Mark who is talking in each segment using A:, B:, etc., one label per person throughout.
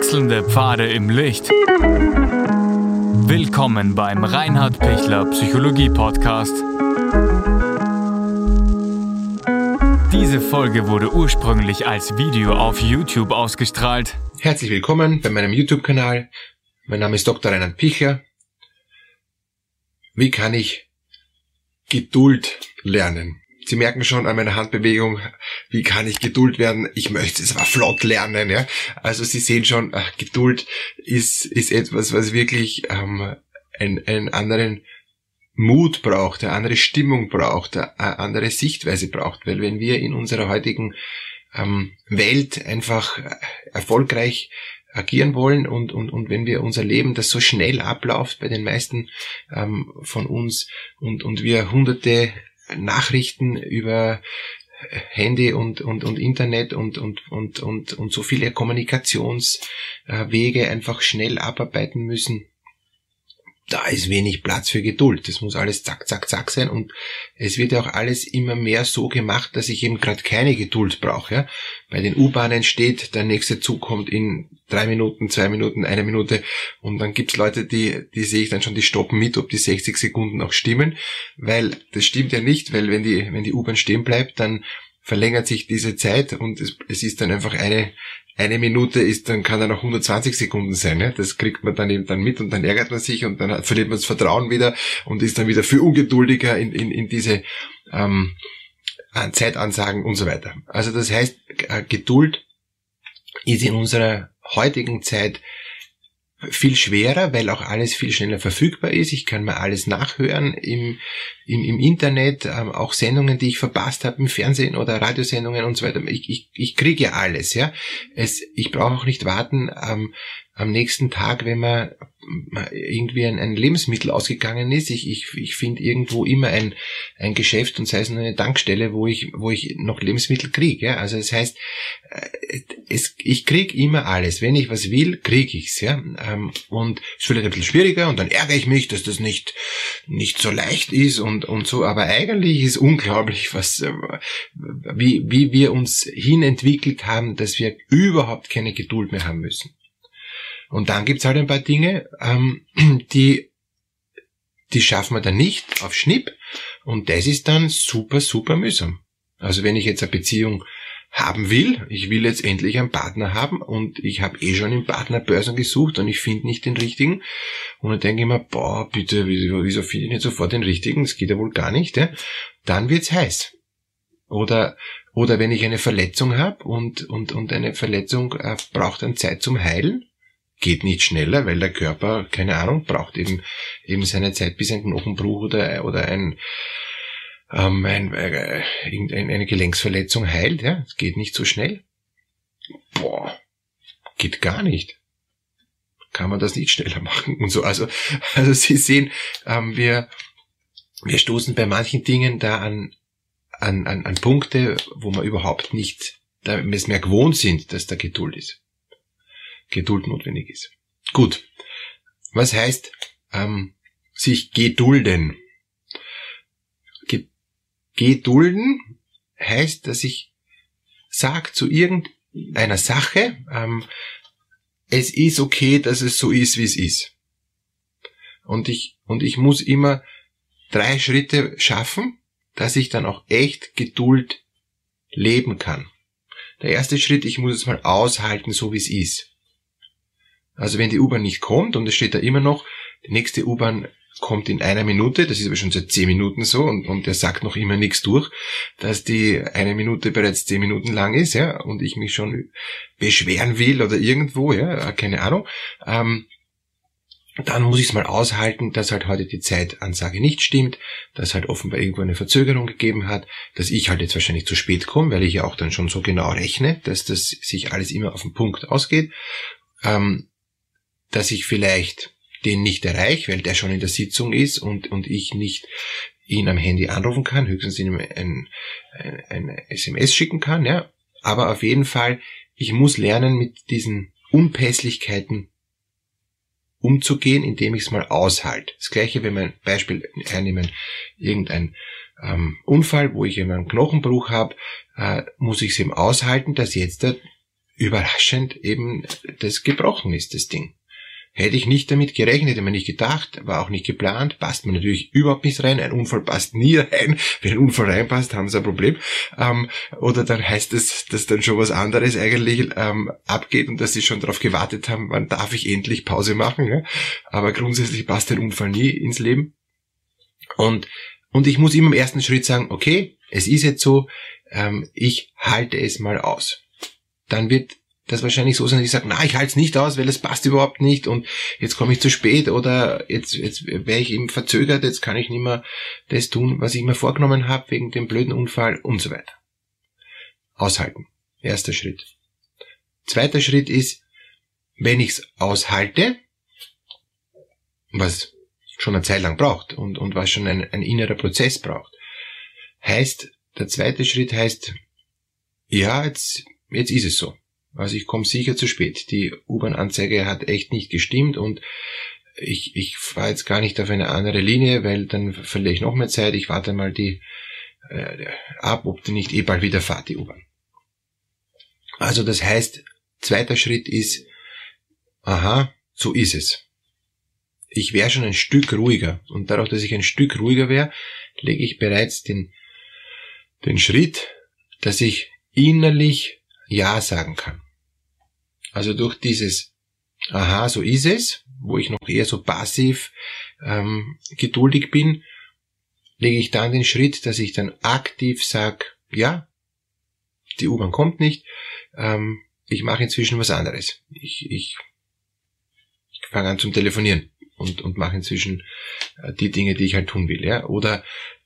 A: Wechselnde Pfade im Licht. Willkommen beim Reinhard Pichler Psychologie Podcast. Diese Folge wurde ursprünglich als Video auf YouTube ausgestrahlt.
B: Herzlich willkommen bei meinem YouTube-Kanal. Mein Name ist Dr. Reinhard Pichler. Wie kann ich Geduld lernen? Sie merken schon an meiner Handbewegung, wie kann ich Geduld werden? Ich möchte es aber flott lernen. Ja? Also Sie sehen schon, Geduld ist etwas, was wirklich einen anderen Mut braucht, eine andere Stimmung braucht, eine andere Sichtweise braucht. Weil wenn wir in unserer heutigen Welt einfach erfolgreich agieren wollen und wenn wir unser Leben, das so schnell abläuft bei den meisten von uns und wir hunderte Nachrichten über Handy und Internet und so viele Kommunikationswege einfach schnell abarbeiten müssen, da ist wenig Platz für Geduld. Das muss alles zack, zack, zack sein und es wird ja auch alles immer mehr so gemacht, dass ich eben gerade keine Geduld brauche. Ja? Bei den U-Bahnen steht, der nächste Zug kommt in 3 Minuten, 2 Minuten, 1 Minute und dann gibt's Leute, die sehe ich dann schon, die stoppen mit, ob die 60 Sekunden auch stimmen, weil das stimmt ja nicht, weil wenn die U-Bahn stehen bleibt, dann verlängert sich diese Zeit und es ist dann einfach eine Minute ist, dann kann er noch 120 Sekunden sein. Ne? Das kriegt man dann eben dann mit und dann ärgert man sich und dann verliert man das Vertrauen wieder und ist dann wieder viel ungeduldiger in diese Zeitansagen und so weiter. Also das heißt, Geduld ist in unserer heutigen Zeit viel schwerer, weil auch alles viel schneller verfügbar ist. Ich kann mir alles nachhören im Internet, auch Sendungen, die ich verpasst habe im Fernsehen oder Radiosendungen und so weiter. Ich kriege ja alles, ja. Ich brauche auch nicht warten am nächsten Tag, wenn man irgendwie ein Lebensmittel ausgegangen ist. Ich finde irgendwo immer ein Geschäft und sei es nur eine Tankstelle, wo ich noch Lebensmittel kriege. Ja? Also das heißt, ich kriege immer alles. Wenn ich was will, kriege ich's. Ja? Und es ist vielleicht ein bisschen schwieriger und dann ärgere ich mich, dass das nicht so leicht ist und so. Aber eigentlich ist unglaublich, wie wir uns hinentwickelt haben, dass wir überhaupt keine Geduld mehr haben müssen. Und dann gibt's halt ein paar Dinge, die schaffen wir dann nicht auf Schnipp und das ist dann super, super mühsam. Also wenn ich jetzt eine Beziehung haben will, ich will jetzt endlich einen Partner haben und ich habe schon im Partnerbörsen gesucht und ich finde nicht den richtigen und dann denke ich mir, boah, bitte, wieso finde ich nicht sofort den richtigen, das geht ja wohl gar nicht, ja? Dann wird's heiß. Oder wenn ich eine Verletzung habe und eine Verletzung braucht dann Zeit zum Heilen, geht nicht schneller, weil der Körper, keine Ahnung, braucht eben seine Zeit, bis ein Knochenbruch oder eine Gelenksverletzung heilt, ja. Es geht nicht so schnell. Boah, geht gar nicht. Kann man das nicht schneller machen und so. Also Sie sehen, wir stoßen bei manchen Dingen da an Punkte, wo wir überhaupt nicht, da wir es mehr gewohnt sind, dass da Geduld notwendig ist. Gut. Was heißt sich gedulden? Gedulden heißt, dass ich sage zu irgendeiner Sache, es ist okay, dass es so ist, wie es ist. Und ich muss immer 3 Schritte schaffen, dass ich dann auch echt Geduld leben kann. Der erste Schritt, ich muss es mal aushalten, so wie es ist. Also wenn die U-Bahn nicht kommt und es steht da immer noch, die nächste U-Bahn kommt in 1 Minute, das ist aber schon seit 10 Minuten so und der sagt noch immer nichts durch, dass die 1 Minute bereits 10 Minuten lang ist, ja, und ich mich schon beschweren will oder irgendwo, ja, keine Ahnung, dann muss ich es mal aushalten, dass halt heute die Zeitansage nicht stimmt, dass halt offenbar irgendwo eine Verzögerung gegeben hat, dass ich halt jetzt wahrscheinlich zu spät komme, weil ich ja auch dann schon so genau rechne, dass das sich alles immer auf den Punkt ausgeht, dass ich vielleicht den nicht erreiche, weil der schon in der Sitzung ist und ich nicht ihn am Handy anrufen kann, höchstens ihm ein SMS schicken kann, ja. Aber auf jeden Fall, ich muss lernen, mit diesen Unpässlichkeiten umzugehen, indem ich es mal aushalte. Das Gleiche, wenn wir ein Beispiel hernehmen, irgendein Unfall, wo ich eben einen Knochenbruch habe, muss ich es eben aushalten, dass jetzt überraschend eben das gebrochen ist, das Ding. Hätte ich nicht damit gerechnet, hätte man nicht gedacht, war auch nicht geplant, passt man natürlich überhaupt nicht rein. Ein Unfall passt nie rein. Wenn ein Unfall reinpasst, haben sie ein Problem. Oder dann heißt es, dass dann schon was anderes eigentlich abgeht und dass sie schon darauf gewartet haben, wann darf ich endlich Pause machen. Ja? Aber grundsätzlich passt ein Unfall nie ins Leben. Und ich muss immer im ersten Schritt sagen, okay, es ist jetzt so, ich halte es mal aus. Dann wird das wahrscheinlich so sein, dass ich sage, na, ich halte es nicht aus, weil es passt überhaupt nicht und jetzt komme ich zu spät oder jetzt wäre ich eben verzögert, jetzt kann ich nicht mehr das tun, was ich mir vorgenommen habe wegen dem blöden Unfall und so weiter. Aushalten. Erster Schritt. Zweiter Schritt ist, wenn ich es aushalte, was schon eine Zeit lang braucht und was schon ein innerer Prozess braucht, heißt, der zweite Schritt heißt, ja, jetzt ist es so. Also ich komme sicher zu spät. Die U-Bahn-Anzeige hat echt nicht gestimmt und ich fahre jetzt gar nicht auf eine andere Linie, weil dann verliere ich noch mehr Zeit. Ich warte mal ab, ob die nicht bald wieder fahrt, die U-Bahn. Also das heißt, zweiter Schritt ist, aha, so ist es. Ich wäre schon ein Stück ruhiger und dadurch, dass ich ein Stück ruhiger wäre, lege ich bereits den Schritt, dass ich innerlich Ja sagen kann. Also durch dieses aha, so ist es, wo ich noch eher so passiv geduldig bin, lege ich dann den Schritt, dass ich dann aktiv sage, ja, die U-Bahn kommt nicht, ich mache inzwischen was anderes. Ich fange an zum Telefonieren und mache inzwischen die Dinge, die ich halt tun will. Ja? Oder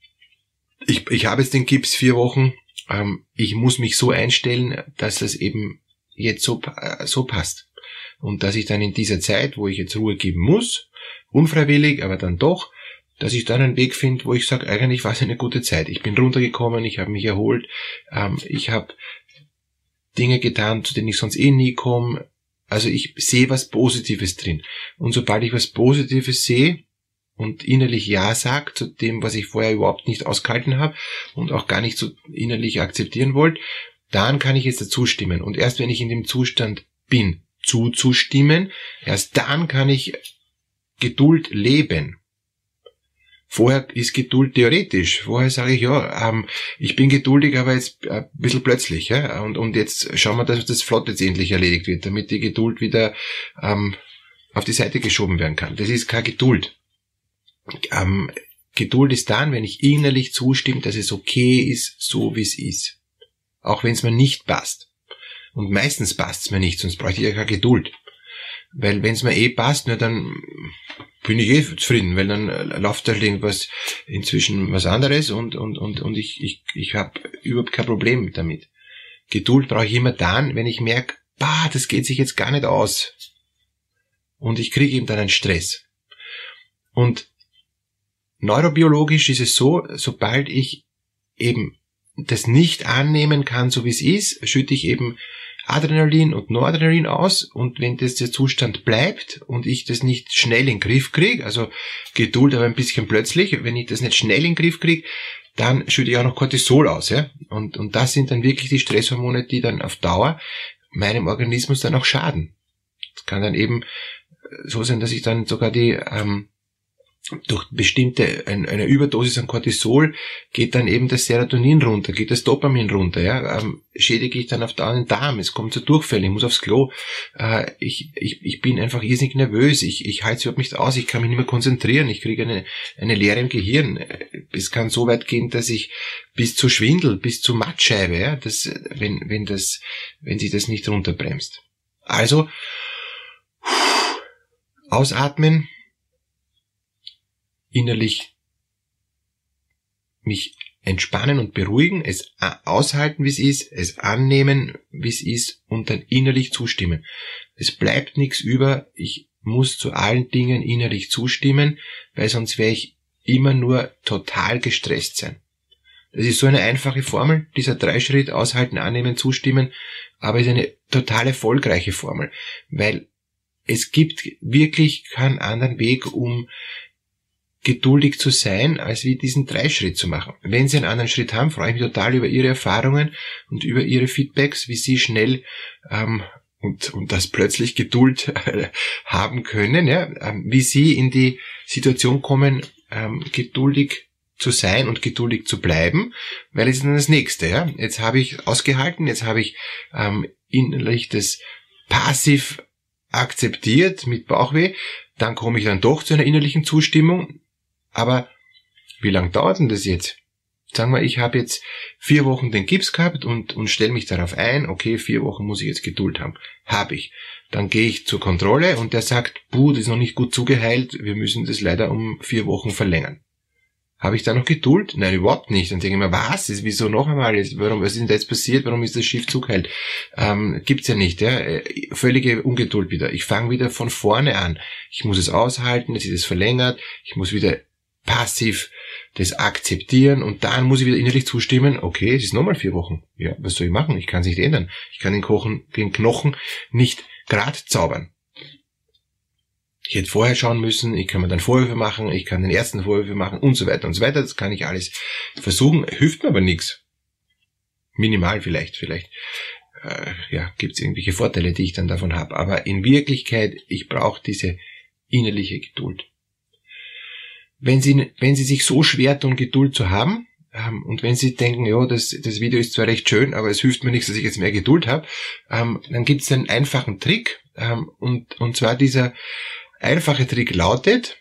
B: ich habe jetzt den Gips 4 Wochen, ich muss mich so einstellen, dass es eben jetzt so passt. Und dass ich dann in dieser Zeit, wo ich jetzt Ruhe geben muss, unfreiwillig, aber dann doch, dass ich dann einen Weg finde, wo ich sage, eigentlich war es eine gute Zeit. Ich bin runtergekommen, ich habe mich erholt, ich habe Dinge getan, zu denen ich sonst nie komme. Also ich sehe was Positives drin. Und sobald ich was Positives sehe, und innerlich Ja sagt zu dem, was ich vorher überhaupt nicht ausgehalten habe und auch gar nicht so innerlich akzeptieren wollte, dann kann ich jetzt dazu stimmen. Und erst wenn ich in dem Zustand bin, zuzustimmen, erst dann kann ich Geduld leben. Vorher ist Geduld theoretisch. Vorher sage ich, ja, ich bin geduldig, aber jetzt ein bisschen plötzlich. Ja? Und jetzt schauen wir, dass das flott jetzt endlich erledigt wird, damit die Geduld wieder auf die Seite geschoben werden kann. Das ist keine Geduld. Geduld ist dann, wenn ich innerlich zustimme, dass es okay ist, so wie es ist. Auch wenn es mir nicht passt. Und meistens passt es mir nicht, sonst bräuchte ich ja keine Geduld. Weil wenn es mir passt, na, dann bin ich zufrieden, weil dann läuft da irgendwas inzwischen was anderes und ich habe überhaupt kein Problem damit. Geduld brauche ich immer dann, wenn ich merke, das geht sich jetzt gar nicht aus. Und ich kriege eben dann einen Stress. Und neurobiologisch ist es so, sobald ich eben das nicht annehmen kann, so wie es ist, schütte ich eben Adrenalin und Noradrenalin aus und wenn das der Zustand bleibt und ich das nicht schnell in den Griff kriege, also Geduld aber ein bisschen plötzlich, wenn ich das nicht schnell in den Griff kriege, dann schütte ich auch noch Cortisol aus. Ja? Und das sind dann wirklich die Stresshormone, die dann auf Dauer meinem Organismus dann auch schaden. Es kann dann eben so sein, dass ich dann sogar durch bestimmte, eine Überdosis an Cortisol geht dann eben das Serotonin runter, geht das Dopamin runter, ja, schädige ich dann auf Dauer den Darm, es kommt zu Durchfällen, ich muss aufs Klo, ich bin einfach irrsinnig nervös, ich halte es überhaupt nicht aus, ich kann mich nicht mehr konzentrieren, ich kriege eine Leere im Gehirn, es kann so weit gehen, dass ich bis zu Schwindel, bis zu Mattscheibe, ja, wenn sich das nicht runterbremst. Also, ausatmen, innerlich mich entspannen und beruhigen, es aushalten, wie es ist, es annehmen, wie es ist und dann innerlich zustimmen. Es bleibt nichts über, ich muss zu allen Dingen innerlich zustimmen, weil sonst werde ich immer nur total gestresst sein. Das ist so eine einfache Formel, dieser 3-Schritt, aushalten, annehmen, zustimmen, aber ist eine total erfolgreiche Formel, weil es gibt wirklich keinen anderen Weg, um geduldig zu sein, als wie diesen 3-Schritt zu machen. Wenn Sie einen anderen Schritt haben, freue ich mich total über Ihre Erfahrungen und über Ihre Feedbacks, wie Sie schnell und das plötzlich Geduld haben können, ja, wie Sie in die Situation kommen, geduldig zu sein und geduldig zu bleiben, weil es ist dann das Nächste. Ja. Jetzt habe ich ausgehalten, jetzt habe ich innerlich das passiv akzeptiert mit Bauchweh, dann komme ich dann doch zu einer innerlichen Zustimmung. Aber wie lange dauert denn das jetzt? Sagen wir, ich habe jetzt 4 Wochen den Gips gehabt und stelle mich darauf ein, okay, 4 Wochen muss ich jetzt Geduld haben. Habe ich. Dann gehe ich zur Kontrolle und der sagt, das ist noch nicht gut zugeheilt, wir müssen das leider um 4 Wochen verlängern. Habe ich da noch Geduld? Nein, überhaupt nicht. Dann denke ich mir, wieso noch einmal? Was ist denn da jetzt passiert? Warum ist das Schiff zugeheilt? Gibt's ja nicht, ja. Völlige Ungeduld wieder. Ich fange wieder von vorne an. Ich muss es aushalten, jetzt ist es verlängert. Ich muss wieder passiv das akzeptieren und dann muss ich wieder innerlich zustimmen, okay, es ist nochmal 4 Wochen. Ja, was soll ich machen? Ich kann es nicht ändern. Ich kann den Knochen nicht grad zaubern. Ich hätte vorher schauen müssen, ich kann mir dann Vorwürfe machen, ich kann den Ärzten Vorwürfe machen und so weiter und so weiter. Das kann ich alles versuchen, hilft mir aber nichts. Minimal vielleicht. Gibt es irgendwelche Vorteile, die ich dann davon habe. Aber in Wirklichkeit, ich brauche diese innerliche Geduld. Wenn Sie sich so schwer tun, Geduld zu haben, und wenn Sie denken, ja, das Video ist zwar recht schön, aber es hilft mir nichts, dass ich jetzt mehr Geduld habe, dann gibt es einen einfachen Trick, und zwar dieser einfache Trick lautet,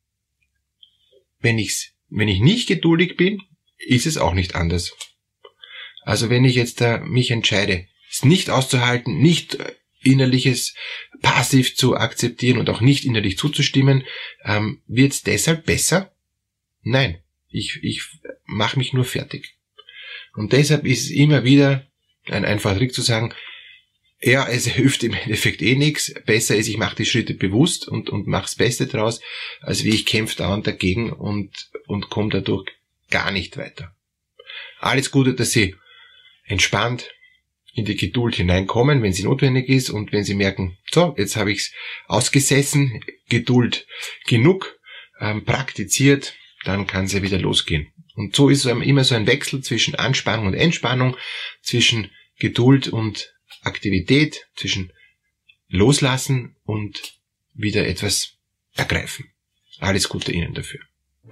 B: wenn ich nicht geduldig bin, ist es auch nicht anders. Also wenn ich jetzt mich entscheide, es nicht auszuhalten, nicht Innerliches passiv zu akzeptieren und auch nicht innerlich zuzustimmen, wird es deshalb besser? Nein, ich mache mich nur fertig. Und deshalb ist es immer wieder ein einfacher Trick zu sagen, ja, es hilft im Endeffekt nichts. Besser ist, ich mache die Schritte bewusst und mache das Beste draus, als wie ich kämpfe dauernd dagegen und komme dadurch gar nicht weiter. Alles Gute, dass Sie entspannt in die Geduld hineinkommen, wenn sie notwendig ist und wenn Sie merken, so, jetzt habe ich es ausgesessen, Geduld genug, praktiziert, dann kann es ja wieder losgehen. Und so ist es immer so ein Wechsel zwischen Anspannung und Entspannung, zwischen Geduld und Aktivität, zwischen Loslassen und wieder etwas ergreifen. Alles Gute Ihnen dafür.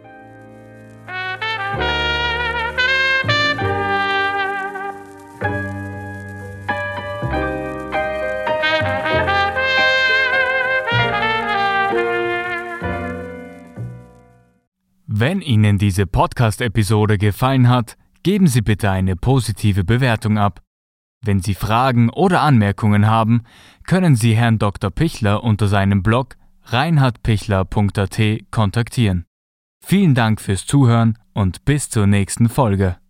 A: Wenn Ihnen diese Podcast-Episode gefallen hat, geben Sie bitte eine positive Bewertung ab. Wenn Sie Fragen oder Anmerkungen haben, können Sie Herrn Dr. Pichler unter seinem Blog reinhardpichler.at kontaktieren. Vielen Dank fürs Zuhören und bis zur nächsten Folge.